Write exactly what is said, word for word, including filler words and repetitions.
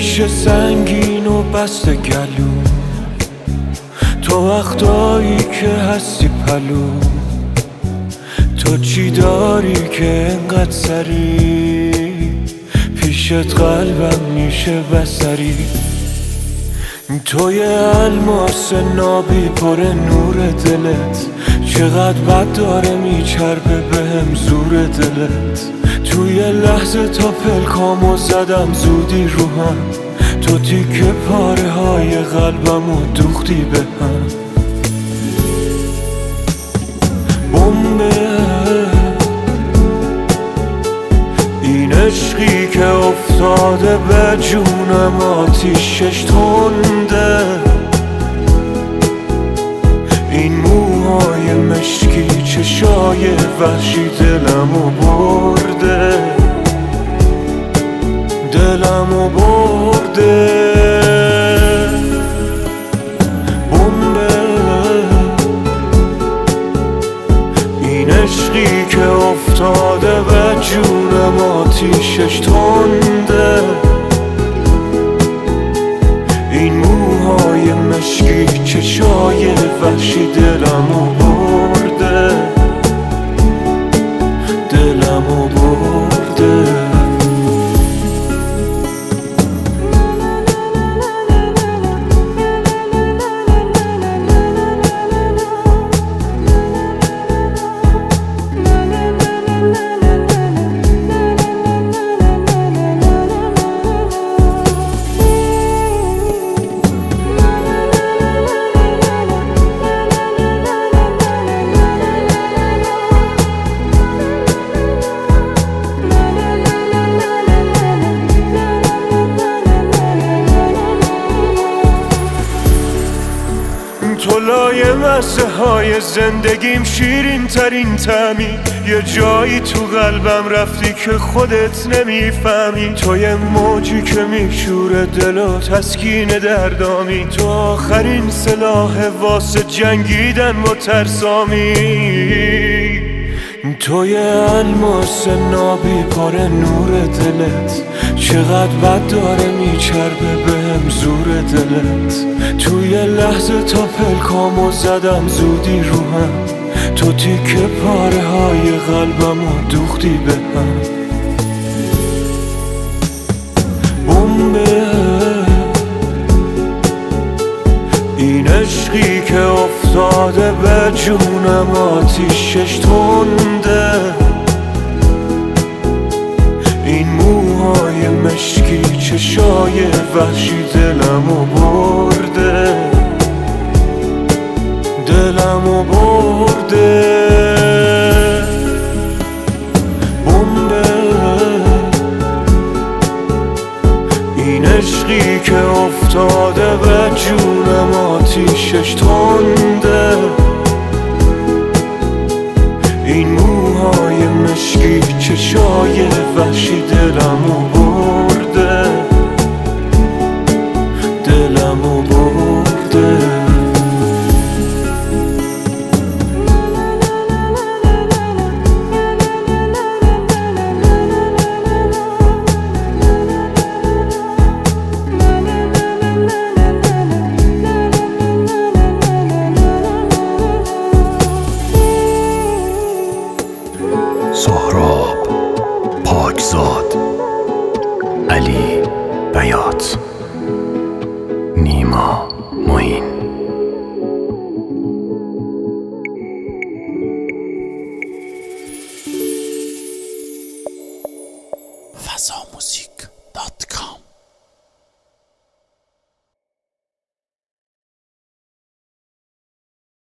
ریشه سنگین و بسته گلو، تو وقتایی که هستی پلو، تو چی داری که انقدر سری پیشت قلبم میشه بسری. توی الماس نابی پر نور دلت، چقدر بد داره میچربه بهم زور دلت. توی لحظه تا پلکامو زدم زودی رو هم، تو تیکه پاره های قلبمو دوختی به هم. بمبه این عشقی که افتاده به جونم، آتیشش تنده. این موهای مشکی چشای وحشی دلمو برده، دلمو برده. بمبه این عشقی که افتاده به جونم، آتیشش تنده. این موهای مشکی چشای وحشی دلمو برده، دلمو برده. تو لایه مزه های زندگیم، شیرین ترین طعمی، یه جایی تو قلبم رفتی که خودت نمیفهمی. تو یه موجی که میشوره دل و تسکین دردامی، تو آخرین سلاح واسه جنگیدن با ترسامی. توی الماس نابی پر نور دلت، چقدر بد داره میچربه بهم زور دلت. توی لحظه تا پلکامو زدم زودی رو هم، تو تیکه پاره های قلبمو دوختی به هم. بمبه این عشقی که افتاده به جونم، آتیشش تنده. این موهای مشکی چشای وحشی دلمو برده، دلمو برده. بمبه این عشقی که افتاده به جونم، آتیشش تنده. این موهای مشکی چشای وحشی دلمو برده، دلمو برده. سهراب پاکزاد، علی بیات، نیما معین. فضا موزیک دات کام